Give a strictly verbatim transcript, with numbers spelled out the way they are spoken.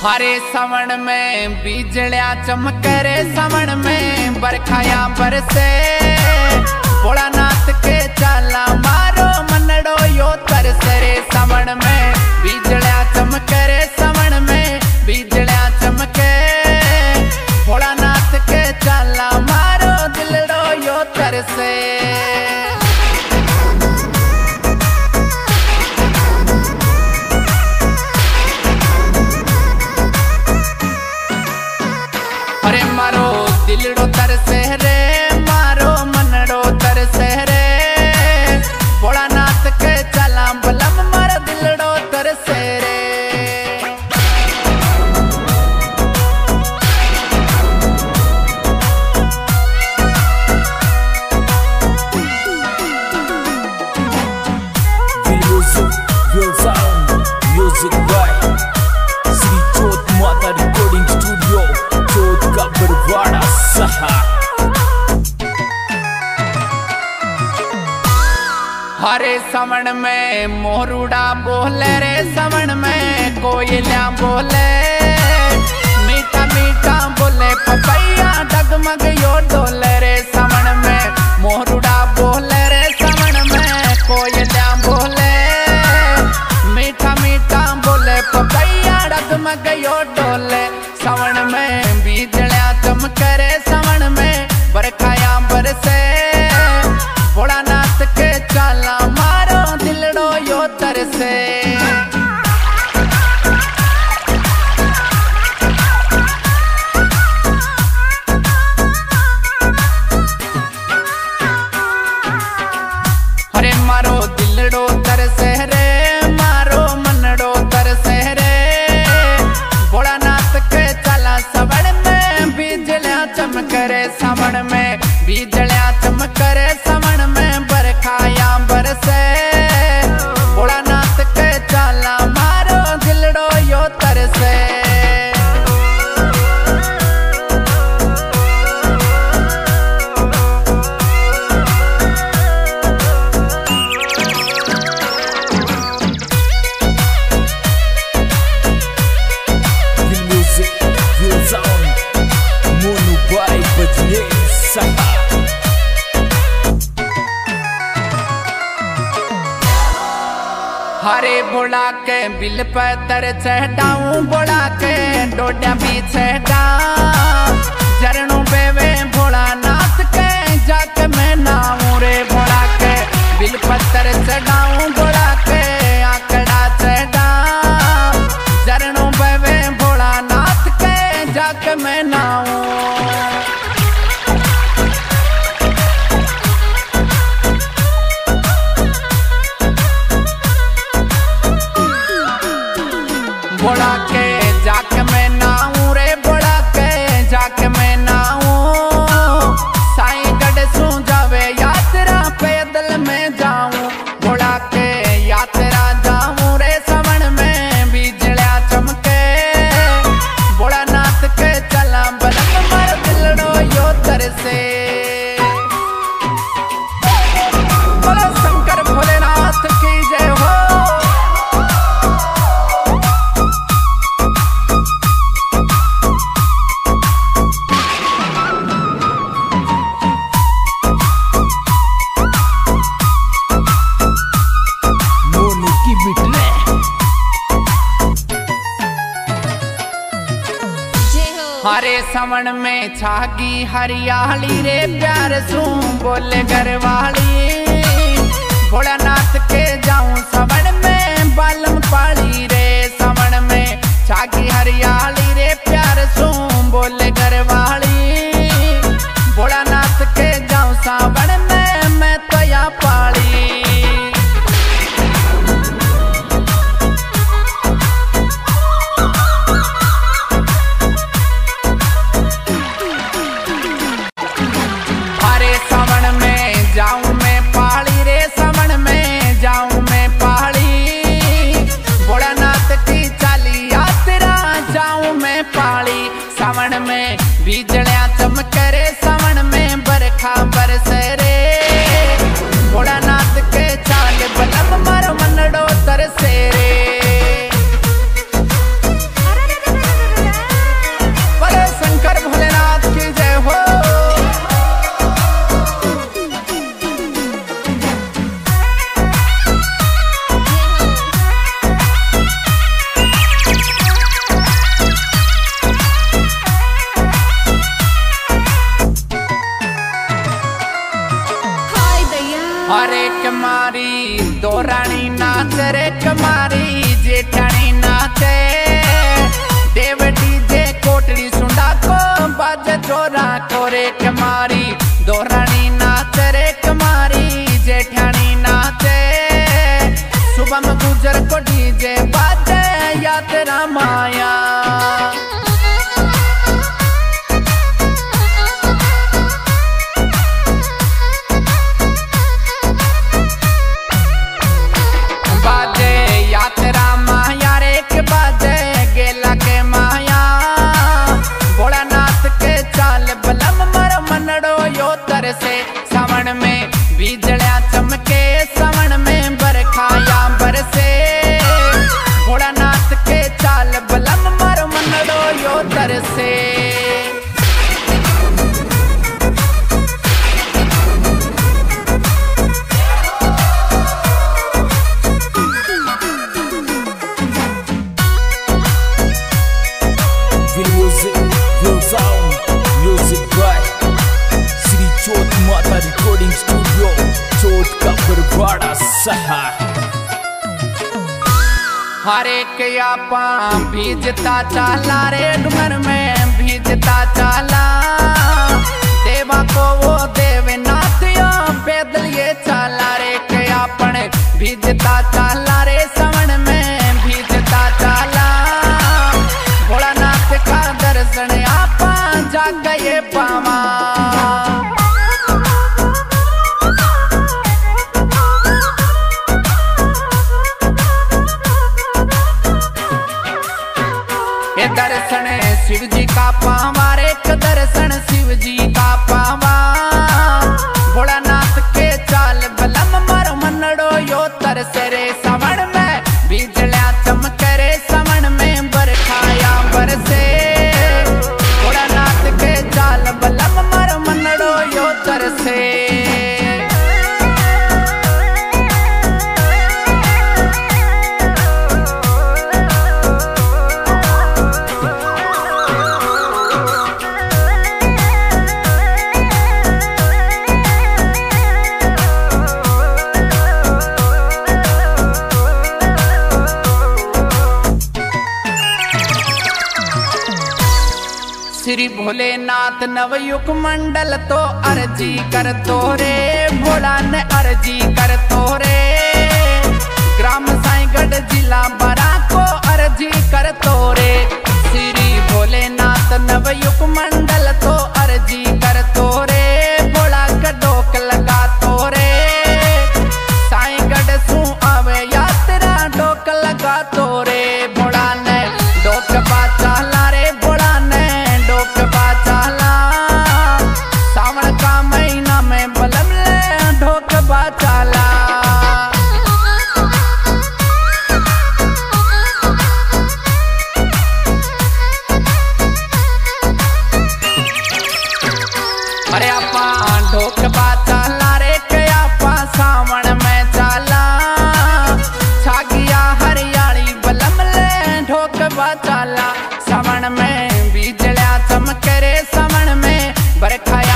हरे सवण में बीजलियां चमके रे सवण में बरखाया बरसे भोलानाथ के चाला मारो मनड़ो यो तरसे रे सवण में बीजलियां चमके रे सवण में बीजलियां चमके भोलानाथ के चाला मारो दिलड़ो यो तरसे। अरे मारो दिलड़ो तरसे रे मारो मनड़ो तरसे रे भोलानाथ के चला बलम मारो दिलड़ो तरसे रे। म्यूजिक बाय श्री चौथ माता रिकॉर्डिंग स्टूडियो चौथ का बरवाड़ा सहा। हरे सवण में मोरूड़ा बोले रे सवण में कोयलियां बोले मीठा मीठा बोले पपैया डगमग यो डोले रे सवण में मोरूड़ा बोले रे सवण में कोयलियां बोले मीठा मीठा बोले पपैया डगमग यो डोले सवण में बीजलियां चमके रे सवण में बरखाया बरसे भोलानाथ के चाला मारो दिलड़ो यो तरसे। अरे मारो दिलड़ो तरसे रे मारो मनड़ो तरसे रे भोलानाथ के चाला सवण में बीजलियां चमके रे सवण में बीजलियां चमके रे सवण में बरखाया बरसे भोलानाथ के चाला मारो दिलड़ो यो तरसे। हरे बोला के बिल पतर चढ़ाऊं बोला के डोडा भी चढ़ा झरणों बेवे भोलानाथ के जाके मैं नाऊं रे भोला के बिल पतर चढ़ाऊं बोला के आंकड़ा चढ़ा झरणों बेवे भोलानाथ के जाके मैं नाऊं। बोला के जाके मैं नाऊं रे बोला के जाके मैं नाऊं साईं गढ़ सू जावे यात्रा पैदल में जाऊं बोला के यात्रा जाऊं रे सवण में बीजलियां चमके भोलानाथ के चला बलम मार दिलड़ो यो तरसे। बोलो शंकर भोलेनाथ की जय हो। हरे सवण में छागी हरियाली रे प्यार सू बोले घरवाली भोलानाथ के जाऊं सवण में बालम पाली रे सवण में छागी हरियाली रे प्यार सू बोले घरवाली भोलानाथ के जाऊं सवण में मैं तो या पाली। जाऊं मैं पहाड़ी रे सवण में जाऊं मैं पहाड़ी भोलानाथ की चाली यात्रा जाऊं मैं पहाड़ी सवण में बीजलियां चमके रे सवण में बरखा बरसे रे भोलानाथ के चाल बलम मारो मनड़ो तरसे रे। नाचे देव डीजे कोटड़ी सुंडा को बाजे चोरा कोरे कमारी दोरानी नाच रे कमारी जेठानी नाचे सुबह में गुजर को डीजे बाजे या तेरा माया बाजे या तेरा माया रे के बाजे गेला के माया बोला नाथ के चाल बलम मर मनड़ो यो तरसे सावन में बीजड़िया चमके सावन में बरखाया बरसे बोला नाथ के चाल बलम मर मनड़ो यो तरसे रिकॉर्डिंग स्टूडियो चोट का बरवाड़ा सहा हर एक आपा भीजता चाला रे डूंगर में भीजता चाला देवा को वो देवनाथ यो पैदल ये चाला रे के आपन भीजता चाला रे सवन में भीजता चाला भोलानाथ का दर्शन आपा जाग ये पावा दर्शन शिव जी का पावा रे दर्शन शिव जी का पावा भोलानाथ के चाल बलम मर मनड़ो यो तरसे रे सावन में बिजलियां चमके रे सावन में बरखाया बरसे भोलानाथ के चाल बलम मर मनड़ो यो तरसे श्री भोलेनाथ नवयुग मंडल तो अर्जी कर तो रे भोला ने अर्जी कर तो रे ग्राम साईगढ़ जिला बरा को अर्जी कर तो रे श्री भोलेनाथ नवयुग मंडल तो अर्जी कर तो रे भोला का डोक लगा तो रे साईगढ़ सू आवे यात्रा डोक लगा तो रे भोला ने डोक बाचा ला रे भोला ने डोक बाचाला सावन का महीना में बलम ले ढोक बाचाला अरे आपा ढोक बाचाला रे के आपा सावन में चाला छागिया हरियाली बलम ले ढोक बाचाला सावन में बिजलियां चमके रे सावन में बरखा